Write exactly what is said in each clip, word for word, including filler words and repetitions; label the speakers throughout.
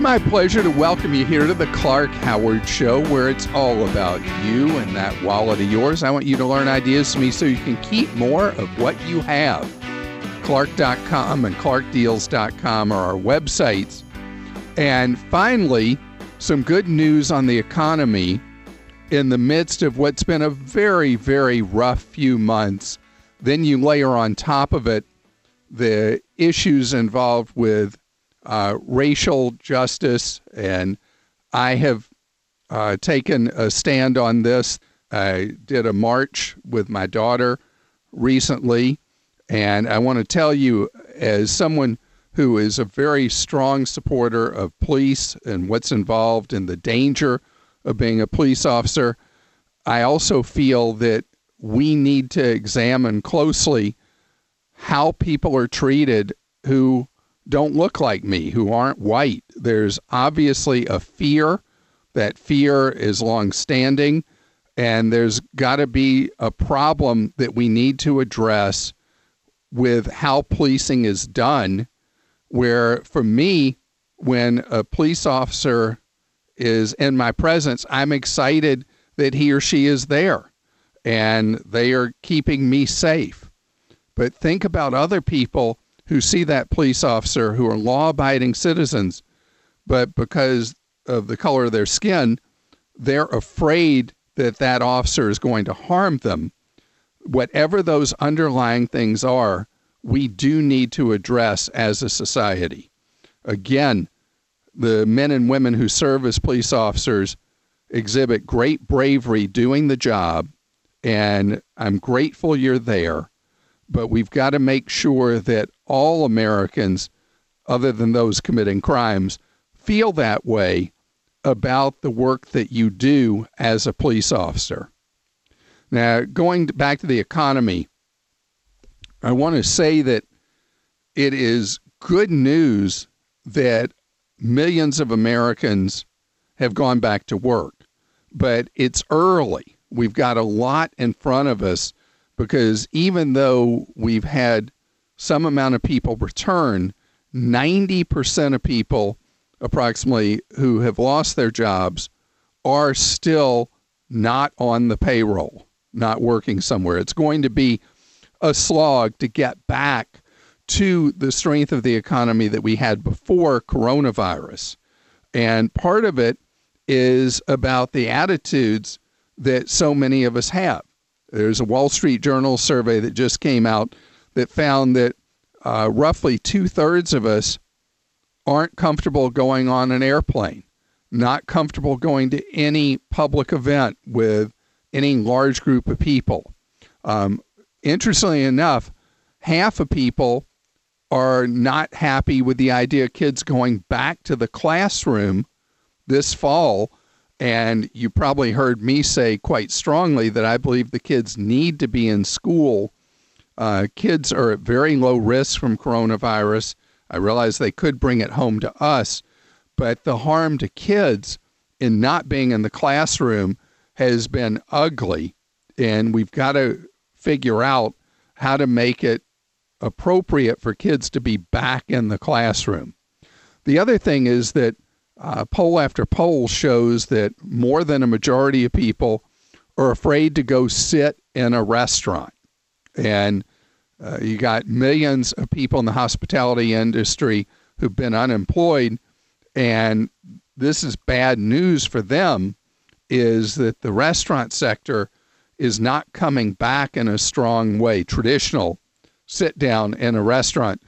Speaker 1: my pleasure to welcome you here to the Clark Howard Show, where it's all about you and that wallet of yours. I want you to learn ideas from me so you can keep more of what you have. Clark dot com and Clark Deals dot com are our websites. And finally, some good news on the economy in the midst of what's been a very, very rough few months. Then you layer on top of it the issues involved with uh, racial justice, and I have uh, taken a stand on this. I did a march with my daughter recently, and I want to tell you, as someone who is a very strong supporter of police and what's involved in the danger of being a police officer, I also feel that we need to examine closely how people are treated who don't look like me, who aren't white. There's obviously a fear. That fear is longstanding, and there's got to be a problem that we need to address with how policing is done, where for me, when a police officer is in my presence, I'm excited that he or she is there and they are keeping me safe. But think about other people who see that police officer who are law-abiding citizens, but because of the color of their skin, they're afraid that that officer is going to harm them. Whatever those underlying things are, we do need to address as a society. Again, the men and women who serve as police officers exhibit great bravery doing the job, and I'm grateful you're there. But we've got to make sure that all Americans, other than those committing crimes, feel that way about the work that you do as a police officer. Now, going back to the economy, I want to say that it is good news that millions of Americans have gone back to work, but it's early. We've got a lot in front of us, because even though we've had some amount of people return, ninety percent of people approximately who have lost their jobs are still not on the payroll, not working somewhere. It's going to be a slog to get back to the strength of the economy that we had before coronavirus. And part of it is about the attitudes that so many of us have. There's a Wall Street Journal survey that just came out that found that uh, roughly two-thirds of us aren't comfortable going on an airplane, not comfortable going to any public event with any large group of people. Um, interestingly enough, half of people are not happy with the idea of kids going back to the classroom this fall. And you probably heard me say quite strongly that I believe the kids need to be in school. Uh, kids are at very low risk from coronavirus. I realize they could bring it home to us, but the harm to kids in not being in the classroom has been ugly. And we've got to figure out how to make it appropriate for kids to be back in the classroom. The other thing is that Uh, poll after poll shows that more than a majority of people are afraid to go sit in a restaurant. And uh, you got millions of people in the hospitality industry who've been unemployed, and this is bad news for them, is that the restaurant sector is not coming back in a strong way, traditional sit down in a restaurant,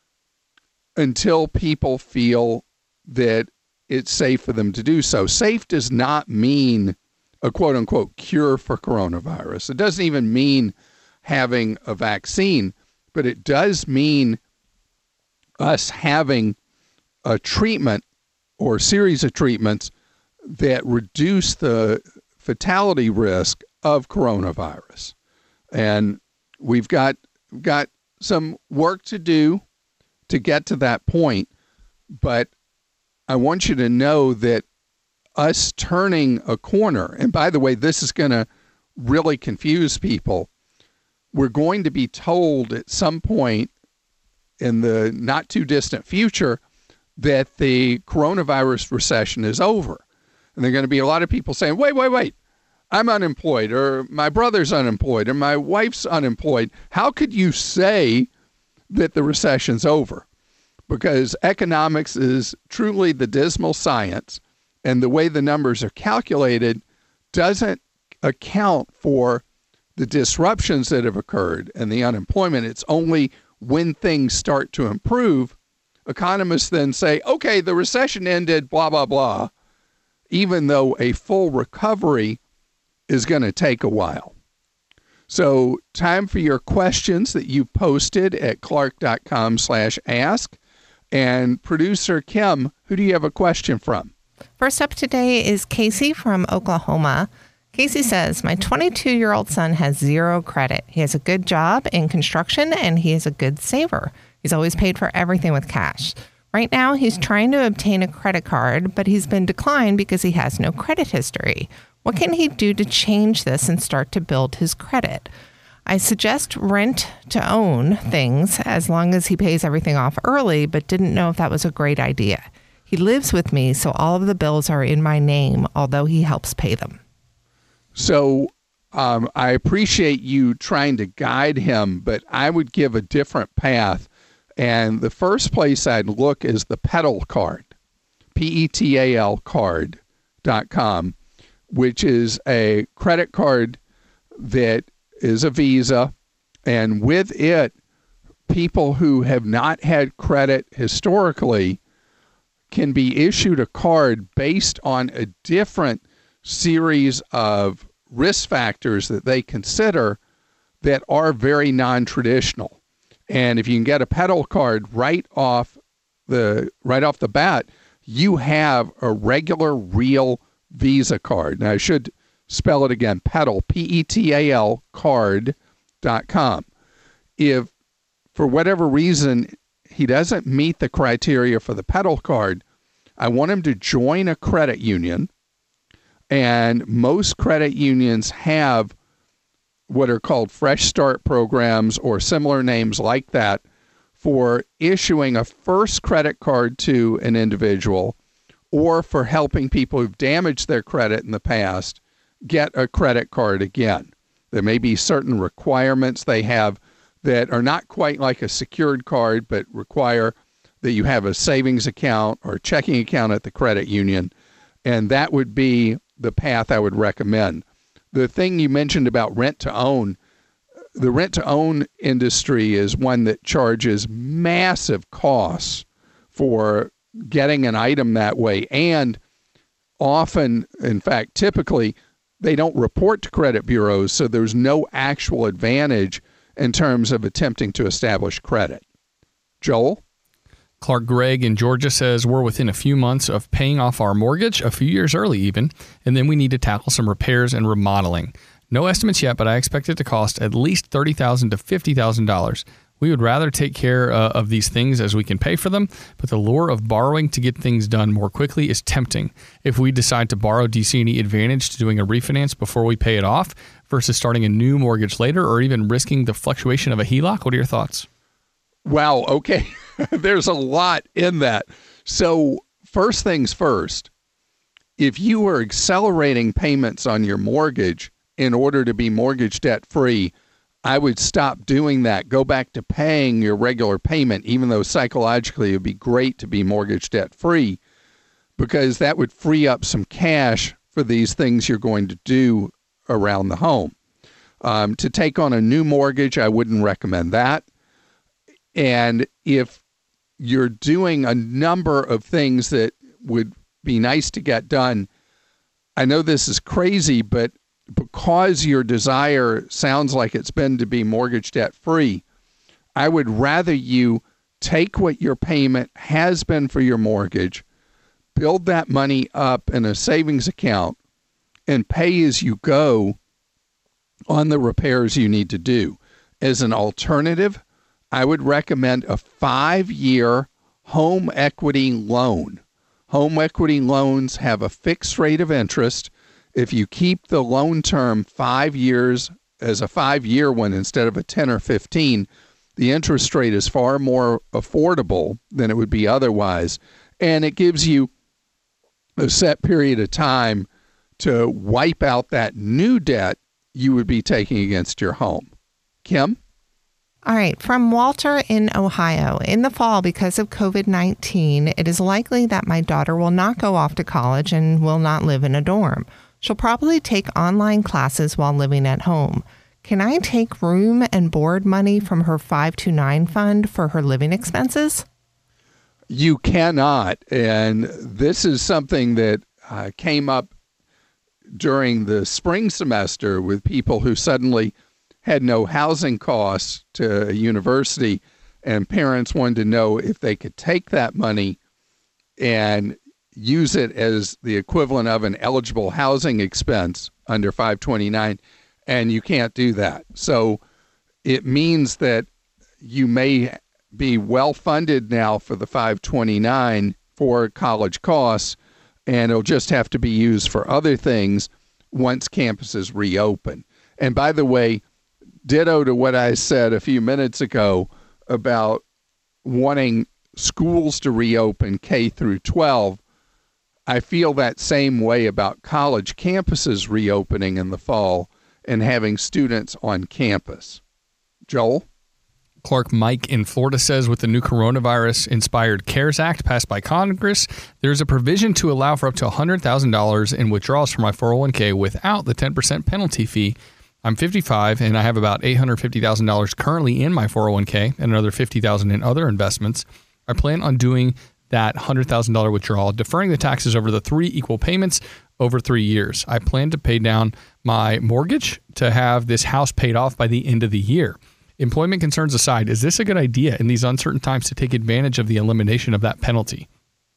Speaker 1: until people feel that it's safe for them to do so. Safe does not mean a quote-unquote cure for coronavirus. It doesn't even mean having a vaccine, but it does mean us having a treatment or series of treatments that reduce the fatality risk of coronavirus. And we've got got some work to do to get to that point, but I want you to know that us turning a corner, and by the way, this is going to really confuse people. We're going to be told at some point in the not too distant future that the coronavirus recession is over. And there are going to be a lot of people saying, wait, wait, wait, I'm unemployed, or my brother's unemployed, or my wife's unemployed. How could you say that the recession's over? Because economics is truly the dismal science, and the way the numbers are calculated doesn't account for the disruptions that have occurred and the unemployment. It's only when things start to improve, economists then say, okay, the recession ended, blah, blah, blah, even though a full recovery is going to take a while. So time for your questions that you posted at clark.com slash ask. And producer Kim, who do you have a question from?
Speaker 2: First up today is Casey from Oklahoma. Casey says, my twenty-two-year-old son has zero credit. He has a good job in construction and he is a good saver. He's always paid for everything with cash. Right now, he's trying to obtain a credit card, but he's been declined because he has no credit history. What can he do to change this and start to build his credit? I suggest rent to own things as long as he pays everything off early, but didn't know if that was a great idea. He lives with me, so all of the bills are in my name, although he helps pay them.
Speaker 1: So um, I appreciate you trying to guide him, but I would give a different path. And the first place I'd look is the Petal card, P E T A L card dot com, which is a credit card that is a Visa, and with it, people who have not had credit historically can be issued a card based on a different series of risk factors that they consider that are very non-traditional. And if you can get a Petal card right off the right off the bat, you have a regular, real Visa card. Now, I should spell it again, Petal, P E T A L, card dot com. If, for whatever reason, he doesn't meet the criteria for the Petal card, I want him to join a credit union. And most credit unions have what are called Fresh Start programs or similar names like that for issuing a first credit card to an individual or for helping people who've damaged their credit in the past get a credit card again. There may be certain requirements they have that are not quite like a secured card, but require that you have a savings account or checking account at the credit union. And that would be the path I would recommend. The thing you mentioned about rent to own, the rent to own industry is one that charges massive costs for getting an item that way. And often, in fact, typically, they don't report to credit bureaus, so there's no actual advantage in terms of attempting to establish credit. Joel?
Speaker 3: Clark Gregg in Georgia says we're within a few months of paying off our mortgage, a few years early even, and then we need to tackle some repairs and remodeling. No estimates yet, but I expect it to cost at least thirty thousand dollars to fifty thousand dollars. We would rather take care uh, of these things as we can pay for them, but the lure of borrowing to get things done more quickly is tempting. If we decide to borrow, do you see any advantage to doing a refinance before we pay it off versus starting a new mortgage later or even risking the fluctuation of a H E L O C? What are your thoughts?
Speaker 1: Wow, okay. There's a lot in that. So first things first, if you are accelerating payments on your mortgage in order to be mortgage debt free, I would stop doing that. Go back to paying your regular payment, even though psychologically it would be great to be mortgage debt free, because that would free up some cash for these things you're going to do around the home. Um, to take on a new mortgage, I wouldn't recommend that. And if you're doing a number of things that would be nice to get done, I know this is crazy, but because your desire sounds like it's been to be mortgage debt free, I would rather you take what your payment has been for your mortgage, build that money up in a savings account, and pay as you go on the repairs you need to do. As an alternative, I would recommend a five-year home equity loan. Home equity loans have a fixed rate of interest. If you keep the loan term five years as a five-year one instead of a ten or fifteen, the interest rate is far more affordable than it would be otherwise. And it gives you a set period of time to wipe out that new debt you would be taking against your home. Kim?
Speaker 2: All right, from Walter in Ohio. In the fall, because of COVID nineteen, it is likely that my daughter will not go off to college and will not live in a dorm. She'll probably take online classes while living at home. Can I take room and board money from her five two nine fund for her living expenses?
Speaker 1: You cannot. And this is something that uh, came up during the spring semester with people who suddenly had no housing costs to a university, and parents wanted to know if they could take that money and use it as the equivalent of an eligible housing expense under five twenty-nine, and you can't do that. So it means that you may be well funded now for the five twenty-nine for college costs, and it'll just have to be used for other things once campuses reopen. And by the way, ditto to what I said a few minutes ago about wanting schools to reopen K through twelve. I feel that same way about college campuses reopening in the fall and having students on campus. Joel?
Speaker 3: Clark Mike in Florida says, with the new coronavirus-inspired CARES Act passed by Congress, there's a provision to allow for up to one hundred thousand dollars in withdrawals from my four oh one k without the ten percent penalty fee. I'm fifty-five, and I have about eight hundred fifty thousand dollars currently in my four oh one k and another fifty thousand dollars in other investments. I plan on doing that one hundred thousand dollars withdrawal, deferring the taxes over the three equal payments over three years. I plan to pay down my mortgage to have this house paid off by the end of the year. Employment concerns aside, is this a good idea in these uncertain times to take advantage of the elimination of that penalty?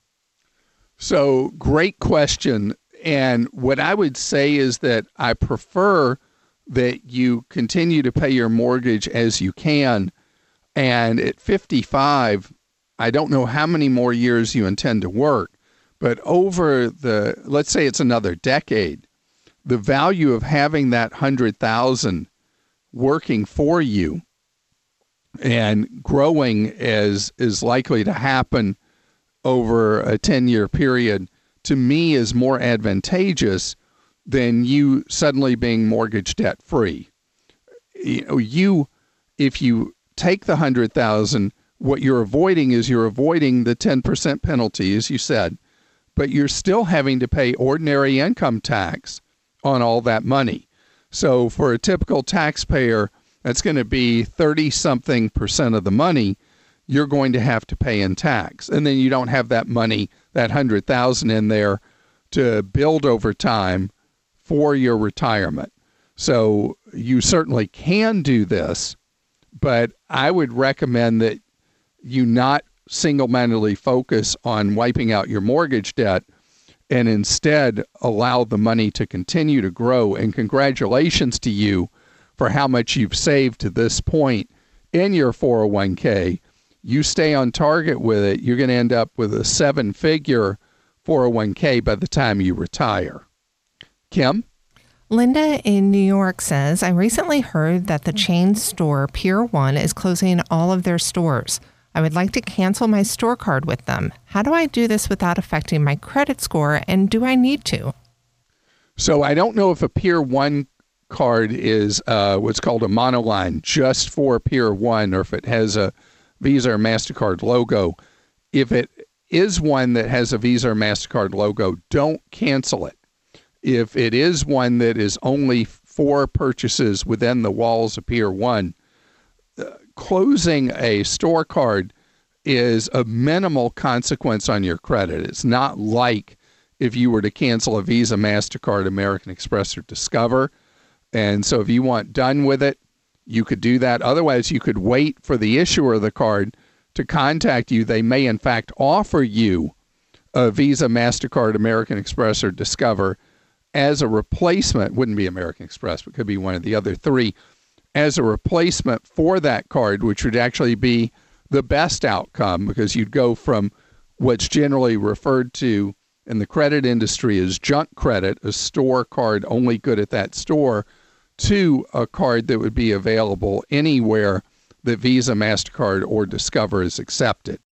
Speaker 1: So, great question. And what I would say is that I prefer that you continue to pay your mortgage as you can. And at fifty-five, I don't know how many more years you intend to work, but over the, let's say it's another decade, the value of having that one hundred thousand dollars working for you and growing as is likely to happen over a ten-year period, to me is more advantageous than you suddenly being mortgage debt free. You know, you, if you take the one hundred thousand dollars, what you're avoiding is you're avoiding the ten percent penalty, as you said, but you're still having to pay ordinary income tax on all that money. So for a typical taxpayer, that's going to be thirty-something percent of the money you're going to have to pay in tax. And then you don't have that money, that one hundred thousand dollars in there to build over time for your retirement. So you certainly can do this, but I would recommend that you not single-mindedly focus on wiping out your mortgage debt and instead allow the money to continue to grow. And congratulations to you for how much you've saved to this point in your four oh one k. You stay on target with it, you're going to end up with a seven-figure four oh one k by the time you retire. Kim?
Speaker 2: Linda in New York says, I recently heard that the chain store Pier one is closing all of their stores. I would like to cancel my store card with them. How do I do this without affecting my credit score, and do I need to?
Speaker 1: So I don't know if a Pier one card is uh, what's called a monoline just for Pier one, or if it has a Visa or MasterCard logo. If it is one that has a Visa or MasterCard logo, don't cancel it. If it is one that is only for purchases within the walls of Pier one, uh, closing a store card is a minimal consequence on your credit. It's not like if you were to cancel a Visa, MasterCard, American Express, or Discover. And so if you want done with it, you could do that. Otherwise, you could wait for the issuer of the card to contact you. They may, in fact, offer you a Visa, MasterCard, American Express, or Discover as a replacement. Wouldn't be American Express, but could be one of the other three, as a replacement for that card, which would actually be the best outcome, because you'd go from what's generally referred to in the credit industry as junk credit, a store card only good at that store, to a card that would be available anywhere that Visa, MasterCard, or Discover is accepted.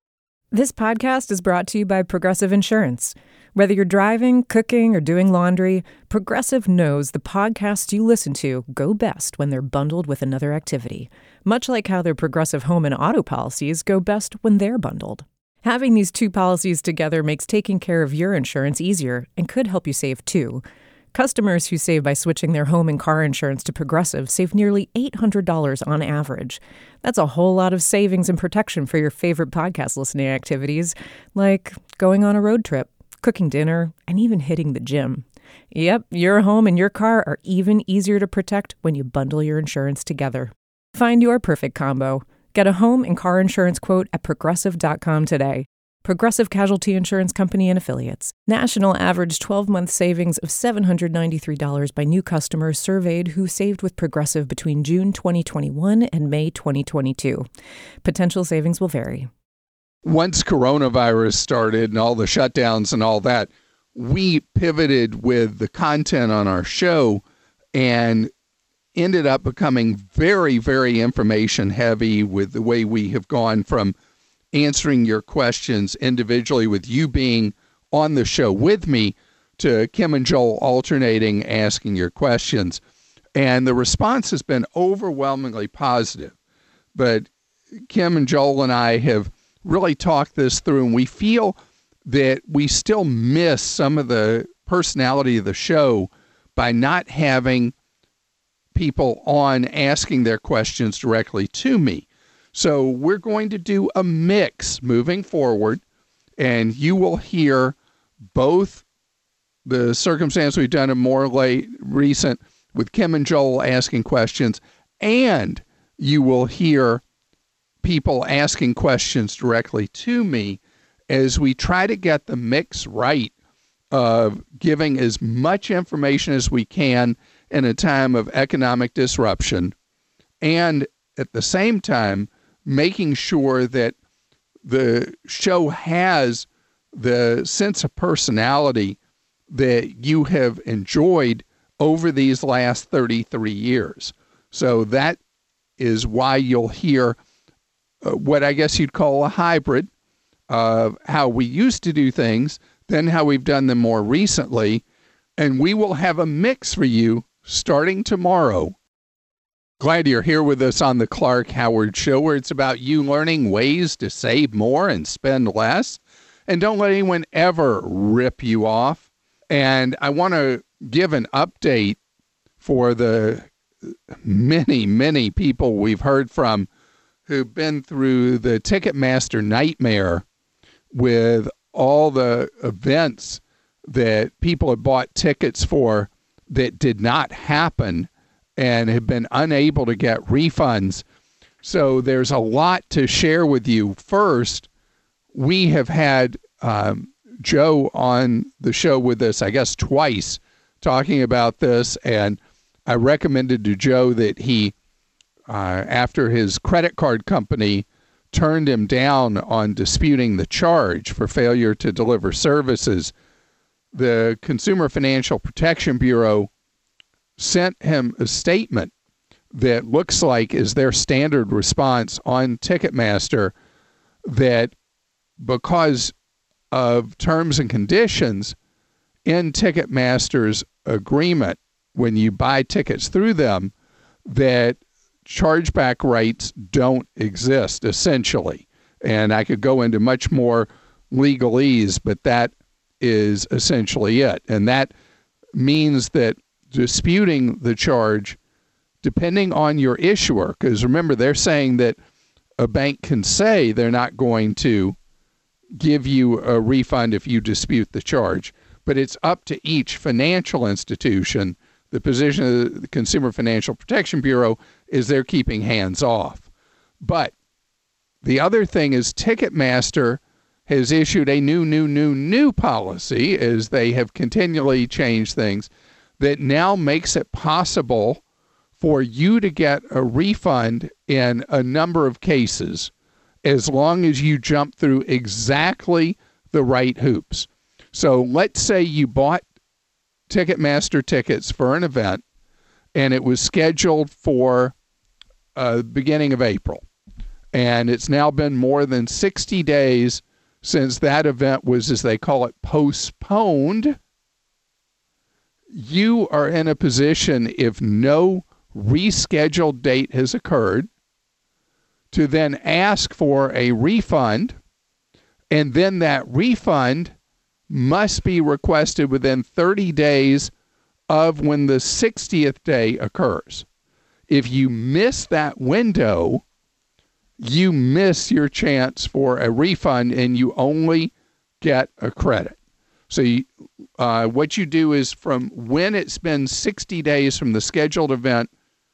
Speaker 4: This podcast is brought to you by Progressive Insurance. Whether you're driving, cooking, or doing laundry, Progressive knows the podcasts you listen to go best when they're bundled with another activity, much like how their Progressive home and auto policies go best when they're bundled. Having these two policies together makes taking care of your insurance easier and could help you save too. Customers who save by switching their home and car insurance to Progressive save nearly eight hundred dollars on average. That's a whole lot of savings and protection for your favorite podcast listening activities, like going on a road trip, cooking dinner, and even hitting the gym. Yep, your home and your car are even easier to protect when you bundle your insurance together. Find your perfect combo. Get a home and car insurance quote at progressive dot com today. Progressive Casualty Insurance Company and Affiliates. National average twelve-month savings of seven hundred ninety-three dollars by new customers surveyed who saved with Progressive between June twenty twenty-one and May twenty twenty-two. Potential savings will vary.
Speaker 1: Once coronavirus started and all the shutdowns and all that, we pivoted with the content on our show and ended up becoming very, very information heavy with the way we have gone from answering your questions individually with you being on the show with me to Kim and Joel alternating asking your questions. And the response has been overwhelmingly positive. But Kim and Joel and I have really talked this through, and we feel that we still miss some of the personality of the show by not having people on asking their questions directly to me. So we're going to do a mix moving forward, and you will hear both the circumstance we've done in more late recent with Kim and Joel asking questions, and you will hear people asking questions directly to me as we try to get the mix right of giving as much information as we can in a time of economic disruption, and at the same time making sure that the show has the sense of personality that you have enjoyed over these last thirty-three years. So that is why you'll hear uh, what I guess you'd call a hybrid of how we used to do things, then how we've done them more recently. And we will have a mix for you starting tomorrow. Glad you're here with us on the Clark Howard Show, where it's about you learning ways to save more and spend less. And don't let anyone ever rip you off. And I want to give an update for the many, many people we've heard from who've been through the Ticketmaster nightmare with all the events that people had bought tickets for that did not happen and have been unable to get refunds. So there's a lot to share with you. First, we have had um, Joe on the show with us, I guess, twice talking about this. And I recommended to Joe that he, uh, after his credit card company turned him down on disputing the charge for failure to deliver services, the Consumer Financial Protection Bureau sent him a statement that looks like is their standard response on Ticketmaster, that because of terms and conditions in Ticketmaster's agreement when you buy tickets through them, that chargeback rights don't exist, essentially. And I could go into much more legalese, but that is essentially it. And that means that disputing the charge, depending on your issuer, because remember, they're saying that a bank can say they're not going to give you a refund if you dispute the charge, but it's up to each financial institution. The position of the Consumer Financial Protection Bureau is they're keeping hands off. But the other thing is Ticketmaster has issued a new, new, new, new policy, as they have continually changed things, that now makes it possible for you to get a refund in a number of cases as long as you jump through exactly the right hoops. So let's say you bought Ticketmaster tickets for an event and it was scheduled for uh, beginning of April. And it's now been more than sixty days since that event was, as they call it, postponed, you are in a position, if no rescheduled date has occurred, to then ask for a refund, and then that refund must be requested within thirty days of when the sixtieth day occurs. If you miss that window, you miss your chance for a refund and you only get a credit. So you, uh, what you do is from when it's been sixty days from the scheduled event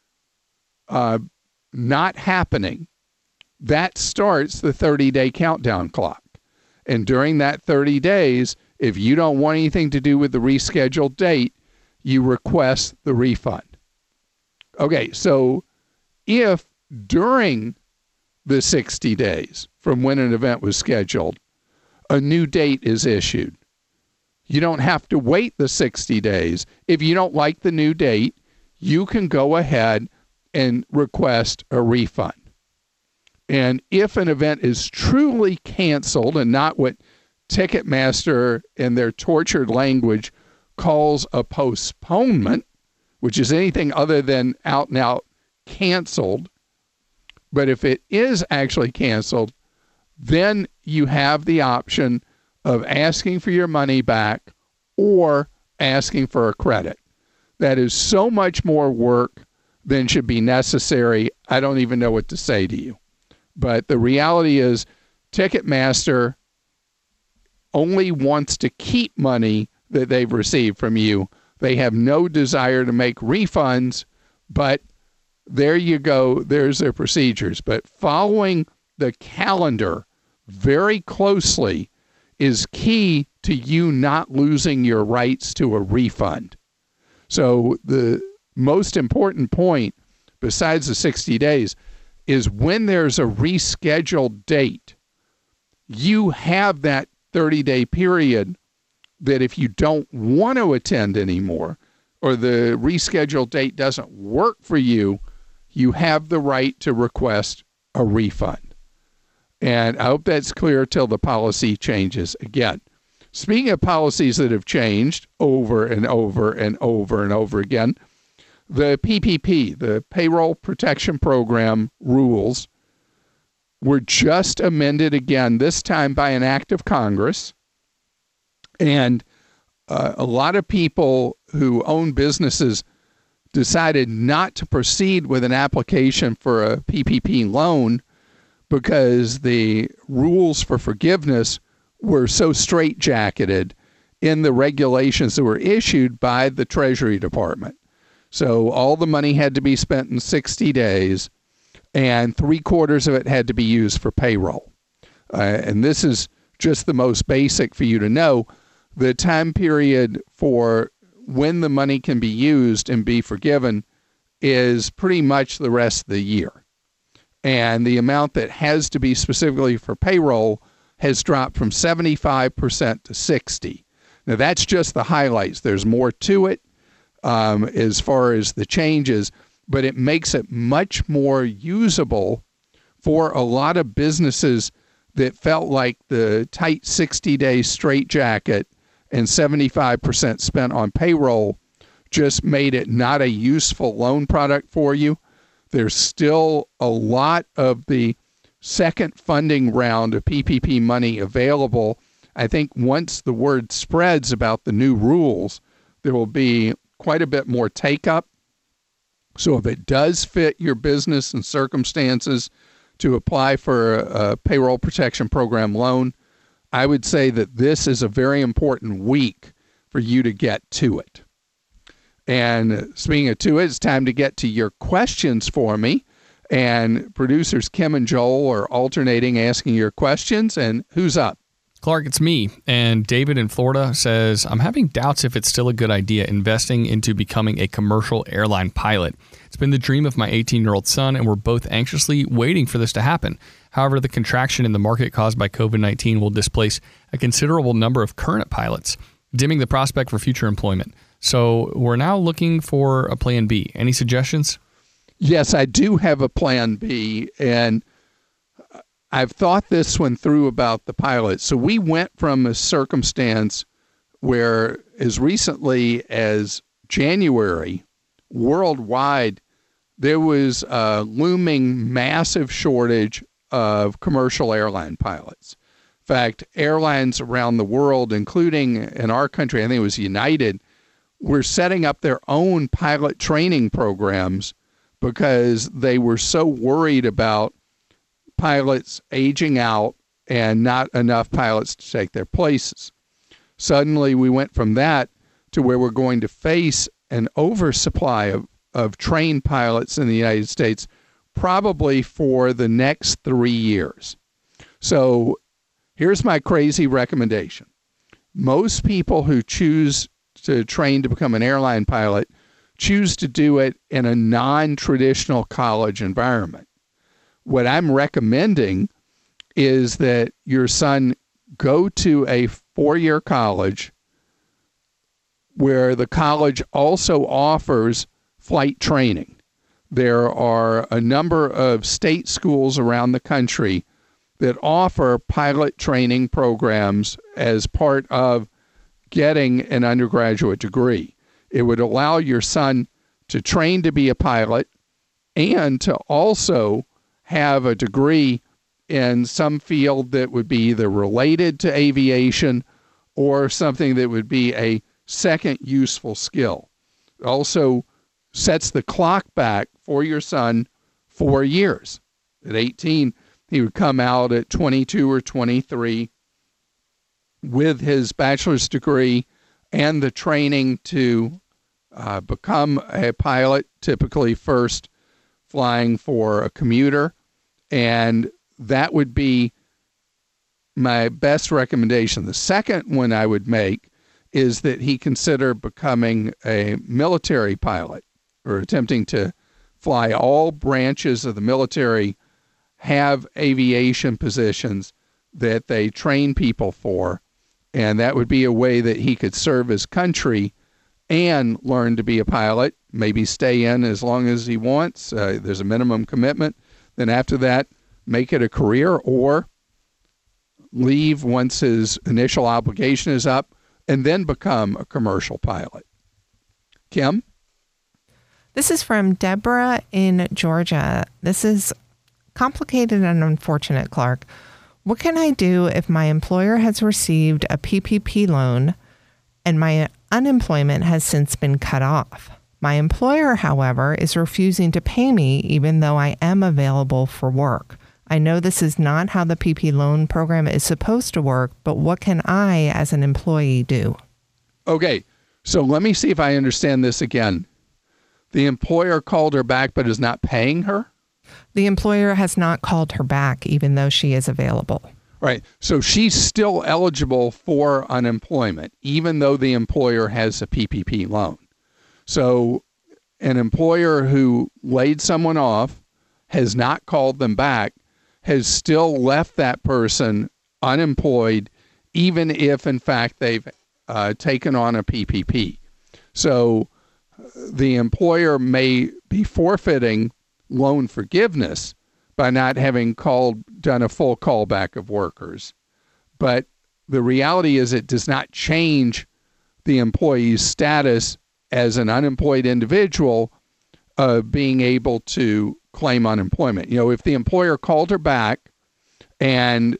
Speaker 1: uh, not happening, that starts the thirty-day countdown clock. And during that thirty days, if you don't want anything to do with the rescheduled date, you request the refund. Okay, so if during the sixty days from when an event was scheduled, a new date is issued, you don't have to wait the sixty days. If you don't like the new date, you can go ahead and request a refund. And if an event is truly canceled and not what Ticketmaster in their tortured language calls a postponement, which is anything other than out and out canceled, but if it is actually canceled, then you have the option of asking for your money back or asking for a credit. That is so much more work than should be necessary. I don't even know what to say to you. But the reality is Ticketmaster only wants to keep money that they've received from you. They have no desire to make refunds, but there you go. There's their procedures. But following the calendar very closely is key to you not losing your rights to a refund. So the most important point, besides the sixty days, is when there's a rescheduled date, you have that thirty-day period that if you don't want to attend anymore or the rescheduled date doesn't work for you, you have the right to request a refund. And I hope that's clear till the policy changes again. Speaking of policies that have changed over and over and over and over again, the P P P, the Payroll Protection Program rules, were just amended again, this time by an act of Congress. And uh, a lot of people who own businesses decided not to proceed with an application for a P P P loan because the rules for forgiveness were so straitjacketed in the regulations that were issued by the Treasury Department. So all the money had to be spent in sixty days, and three quarters of it had to be used for payroll. Uh, and this is just the most basic for you to know. The time period for when the money can be used and be forgiven is pretty much the rest of the year. And the amount that has to be specifically for payroll has dropped from seventy-five percent to sixty. Now, that's just the highlights. There's more to it um, as far as the changes, but it makes it much more usable for a lot of businesses that felt like the tight sixty-day straitjacket and seventy-five percent spent on payroll just made it not a useful loan product for you. There's still a lot of the second funding round of P P P money available. I think once the word spreads about the new rules, there will be quite a bit more take-up. So if it does fit your business and circumstances to apply for a, a payroll protection program loan, I would say that this is a very important week for you to get to it. And speaking of to it, it's time to get to your questions for me. And producers Kim and Joel are alternating asking your questions. And who's up?
Speaker 3: Clark, it's me. And David in Florida says, I'm having doubts if it's still a good idea investing into becoming a commercial airline pilot. It's been the dream of my eighteen-year-old son, and we're both anxiously waiting for this to happen. However, the contraction in the market caused by covid nineteen will displace a considerable number of current pilots, dimming the prospect for future employment. So we're now looking for a plan B. Any suggestions?
Speaker 1: Yes, I do have a plan B, and I've thought this one through about the pilot. So we went from a circumstance where as recently as January, worldwide, there was a looming massive shortage of commercial airline pilots. In fact, airlines around the world, including in our country, I think it was United, were setting up their own pilot training programs because they were so worried about pilots aging out and not enough pilots to take their places. Suddenly, we went from that to where we're going to face an oversupply of, of trained pilots in the United States, probably for the next three years. So here's my crazy recommendation. Most people who choose to train to become an airline pilot choose to do it in a non-traditional college environment. What I'm recommending is that your son go to a four-year college where the college also offers flight training. There are a number of state schools around the country that offer pilot training programs as part of getting an undergraduate degree. It would allow your son to train to be a pilot and to also have a degree in some field that would be either related to aviation or something that would be a second useful skill. It also sets the clock back for your son four years. At eighteen, he would come out at twenty-two or twenty-three with his bachelor's degree and the training to uh, become a pilot, typically first flying for a commuter. And that would be my best recommendation. The second one I would make is that he consider becoming a military pilot, or attempting to fly. All branches of the military have aviation positions that they train people for, and that would be a way that he could serve his country and learn to be a pilot, maybe stay in as long as he wants. Uh, there's a minimum commitment. Then after that, make it a career, or leave once his initial obligation is up and then become a commercial pilot. Kim?
Speaker 2: This is from Deborah in Georgia. This is complicated and unfortunate, Clark. What can I do if my employer has received a P P P loan and my unemployment has since been cut off? My employer, however, is refusing to pay me even though I am available for work. I know this is not how the P P P loan program is supposed to work, but what can I as an employee do?
Speaker 1: Okay, so let me see if I understand this again. The employer called her back but is not paying her?
Speaker 2: The employer has not called her back even though she is available.
Speaker 1: Right. So she's still eligible for unemployment even though the employer has a P P P loan. So an employer who laid someone off, has not called them back, has still left that person unemployed even if in fact they've uh, taken on a P P P. So the employer may be forfeiting loan forgiveness by not having called done a full callback of workers. But the reality is it does not change the employee's status as an unemployed individual uh, being able to claim unemployment. You know, if the employer called her back and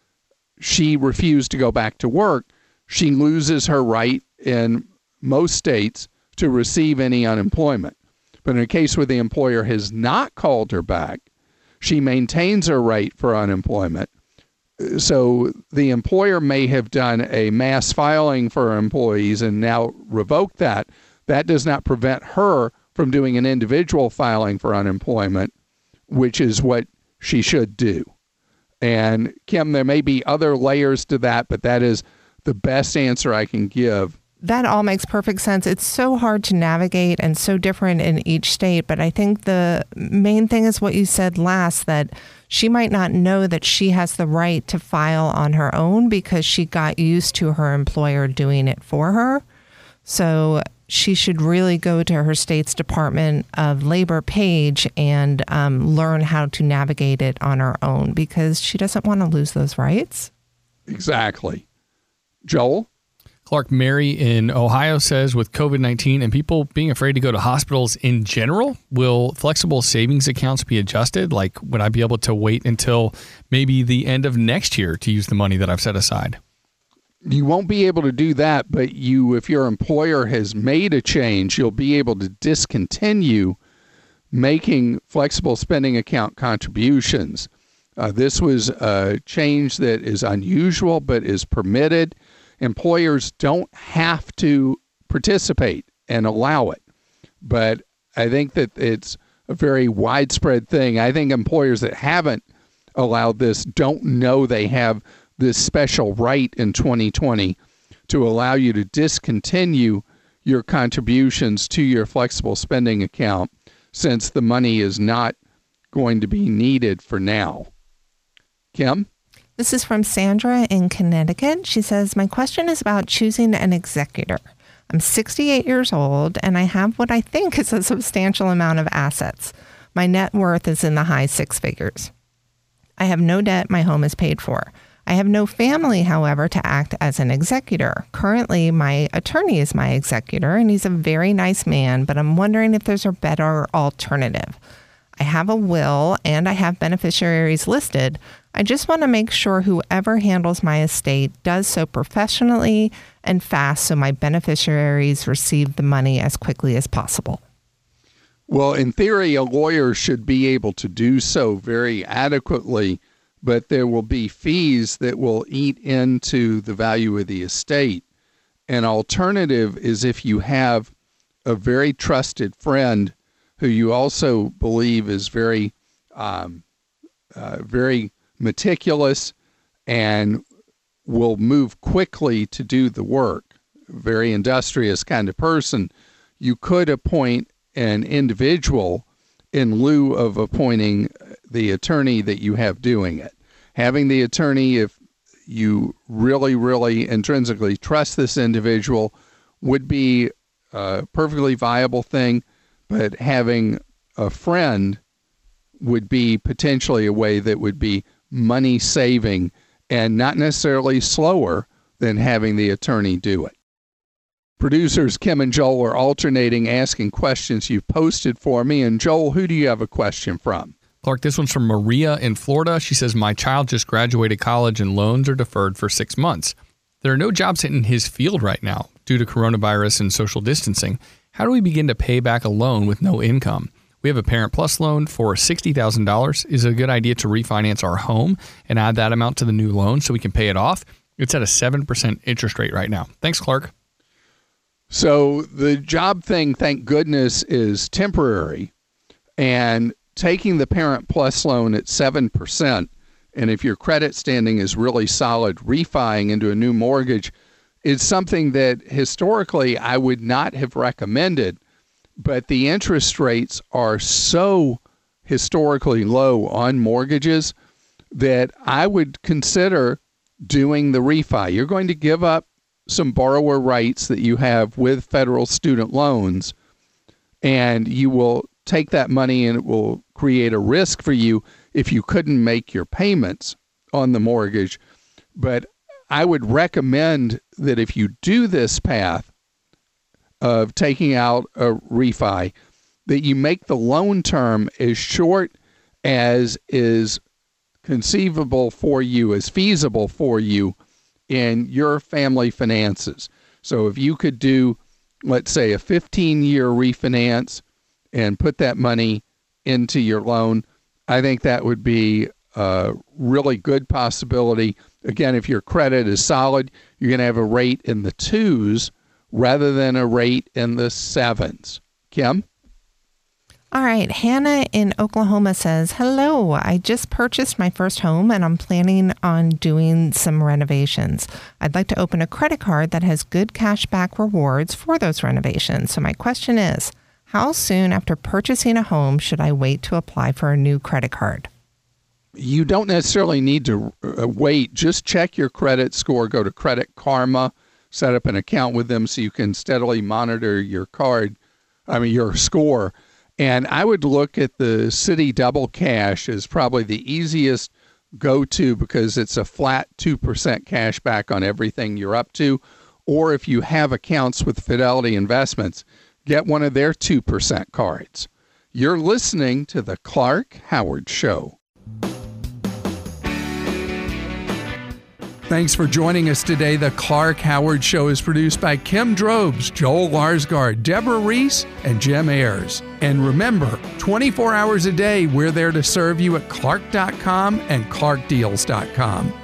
Speaker 1: she refused to go back to work, she loses her right in most states to receive any unemployment. But in a case where the employer has not called her back, she maintains her right for unemployment. So the employer may have done a mass filing for employees and now revoked that. That does not prevent her from doing an individual filing for unemployment, which is what she should do. And Kim, there may be other layers to that, but that is the best answer I can give.
Speaker 2: That all makes perfect sense. It's so hard to navigate and so different in each state. But I think the main thing is what you said last, that she might not know that she has the right to file on her own because she got used to her employer doing it for her. So she should really go to her state's Department of Labor page and um, learn how to navigate it on her own, because she doesn't want to lose those rights.
Speaker 1: Exactly. Joel?
Speaker 3: Clark, Mary in Ohio says, with COVID nineteen and people being afraid to go to hospitals in general, will flexible savings accounts be adjusted? Like, would I be able to wait until maybe the end of next year to use the money that I've set aside?
Speaker 1: You won't be able to do that, but you, if your employer has made a change, you'll be able to discontinue making flexible spending account contributions. Uh, this was a change that is unusual but is permitted. Employers don't have to participate and allow it, but I think that it's a very widespread thing. I think employers that haven't allowed this don't know they have this special right in twenty twenty to allow you to discontinue your contributions to your flexible spending account, since the money is not going to be needed for now. Kim?
Speaker 2: This is from Sandra in Connecticut. She says, my question is about choosing an executor. I'm sixty-eight years old, and I have what I think is a substantial amount of assets. My net worth is in the high six figures. I have no debt. My home is paid for. I have no family, however, to act as an executor. Currently, my attorney is my executor, and he's a very nice man, but I'm wondering if there's a better alternative. I have a will, and I have beneficiaries listed. I just want to make sure whoever handles my estate does so professionally and fast so my beneficiaries receive the money as quickly as possible.
Speaker 1: Well, in theory, a lawyer should be able to do so very adequately, but there will be fees that will eat into the value of the estate. An alternative is if you have a very trusted friend who you also believe is very, um, uh, very meticulous and will move quickly to do the work, very industrious kind of person, you could appoint an individual in lieu of appointing the attorney that you have doing it. Having the attorney, if you really, really intrinsically trust this individual, would be a perfectly viable thing, but having a friend would be potentially a way that would be money saving and not necessarily slower than having the attorney do it. Producers Kim and Joel are alternating asking questions you've posted for me. And Joel, who do you have a question from?
Speaker 3: Clark, this one's from Maria in Florida. She says, my child just graduated college and loans are deferred for six months. There are no jobs in his field right now due to coronavirus and social distancing. How do we begin to pay back a loan with no income? We have a Parent Plus loan for sixty thousand dollars. Is it a good idea to refinance our home and add that amount to the new loan so we can pay it off? It's at a seven percent interest rate right now. Thanks, Clark.
Speaker 1: So the job thing, thank goodness, is temporary. And taking the Parent Plus loan at seven percent, and if your credit standing is really solid, refining into a new mortgage is something that historically I would not have recommended. But the interest rates are so historically low on mortgages that I would consider doing the refi. You're going to give up some borrower rights that you have with federal student loans, and you will take that money and it will create a risk for you if you couldn't make your payments on the mortgage. But I would recommend that if you do this path of taking out a refi, that you make the loan term as short as is conceivable for you, as feasible for you in your family finances. So if you could do, let's say, a fifteen-year refinance and put that money into your loan, I think that would be a really good possibility. Again, if your credit is solid, you're going to have a rate in the twos rather than a rate in the sevens. Kim?
Speaker 2: All right. Hannah in Oklahoma says, hello, I just purchased my first home and I'm planning on doing some renovations. I'd like to open a credit card that has good cash back rewards for those renovations. So my question is, how soon after purchasing a home should I wait to apply for a new credit card?
Speaker 1: You don't necessarily need to uh, wait. Just check your credit score. Go to Credit Karma, set up an account with them so you can steadily monitor your card, I mean, your score. And I would look at the Citi Double Cash as probably the easiest go-to because it's a flat two percent cash back on everything you're up to. Or if you have accounts with Fidelity Investments, get one of their two percent cards. You're listening to The Clark Howard Show. Thanks for joining us today. The Clark Howard Show is produced by Kim Drobes, Joel Larsgaard, Deborah Reese, and Jim Ayers. And remember, twenty-four hours a day, we're there to serve you at clark dot com and clark deals dot com.